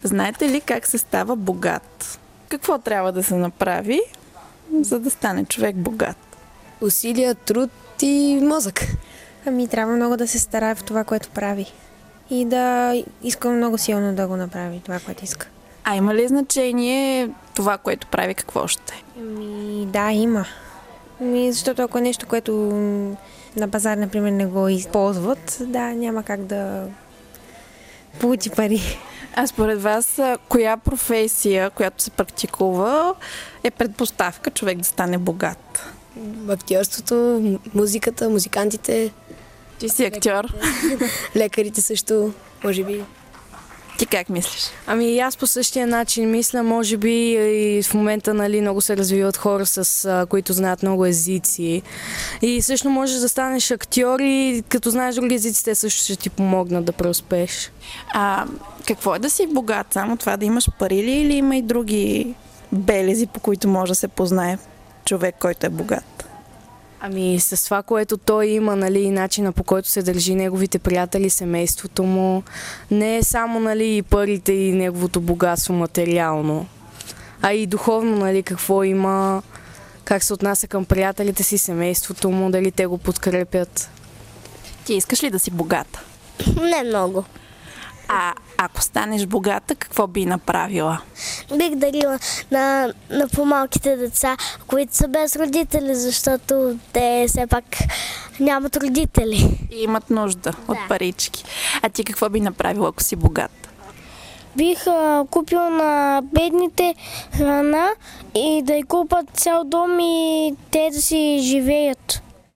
Знаете ли как се става богат? Какво трябва да се направи, за да стане човек богат? Усилия, труд и мозък. Трябва много да се старае в това, което прави. И да иска много силно да го направи, това, което иска. А има ли значение това, което прави, какво ще е? Да, има. Защото ако е нещо, което на пазар, например, не го използват, няма как да получи пари. А според вас, коя професия, която се практикува, е предпоставка човек да стане богат? Актьорството, музиката, музикантите. Ти си актьор. Лекарите също, може би. Ти как мислиш? И аз по същия начин мисля, може би и в момента много се развиват хора, които знаят много езици. И също можеш да станеш актьор и като знаеш други езици, те също ще ти помогнат да преуспееш. Какво е да си богат? Само това да имаш пари ли, или има и други белези, по които може да се познае човек, който е богат? С това, което той има, и начина, по който се държи неговите приятели, семейството му, не е само и парите и неговото богатство материално, а и духовно, какво има, как се отнася към приятелите си, семейството му, дали те го подкрепят. Ти искаш ли да си богата? Не много. Ако станеш богата, какво би направила? Бих дарила на по-малките деца, които са без родители, защото те все пак нямат родители. И имат нужда от парички. А ти какво би направила, ако си богат? Бих купил на бедните храна и да й купат цял дом и те да си живеят.